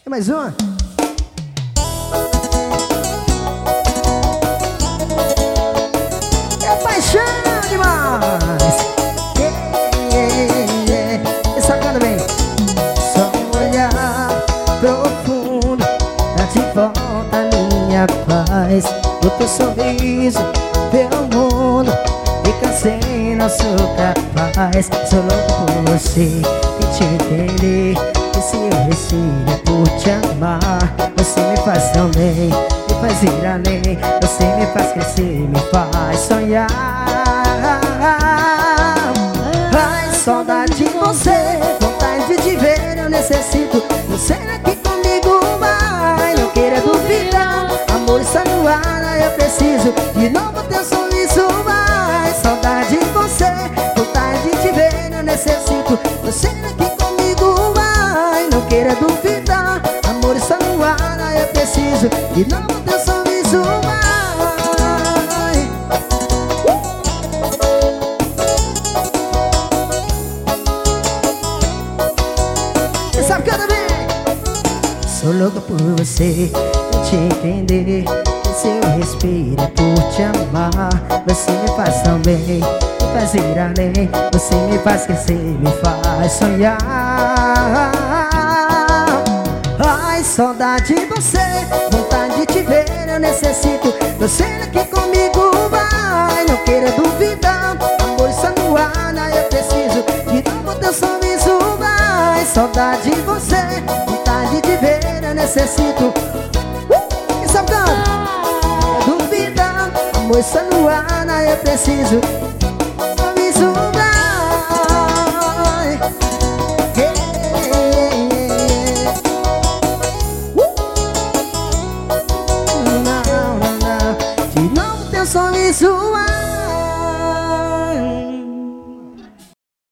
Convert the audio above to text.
Tem mais uma? É paixão demais. Essa canta bem. Só um olhar profundo dá de volta a minha paz. O teu sorriso, teu mundo, me cansei, não sou capaz. Sou louco por você e te entender. E se eu respiro é por te amar. Você me faz tão bem, me faz ir além. Você me faz crescer, me faz sonhar. Ai, saudade de você, vontade de te ver, eu necessito você aqui comigo, vai. Não queira duvidar, amor está no ar, eu preciso de novo teu sorriso, vai. Saudade de você, vontade de te ver, eu necessito você aqui comigo, vai. Não queira duvidar, amor está no ar, eu preciso de novo teu sorriso, vai. Você sabe que eu também sou louco por você, por te entender. E se eu respiro é por te amar. Você me faz tão bem, me faz ir além. Você me faz crescer, me faz sonhar. Ai, saudade de você, vontade de te ver, eu necessito você aqui comigo, vai. Não queira duvidar, amor está no ar, eu preciso de novo teu sorriso, vai. Saudade de você, vontade de ver, eu necessito. E sabe não? Duvidar, amor está no ar, eu preciso. Sorriso, vai. Não, não, não. De novo teu sorriso, vai.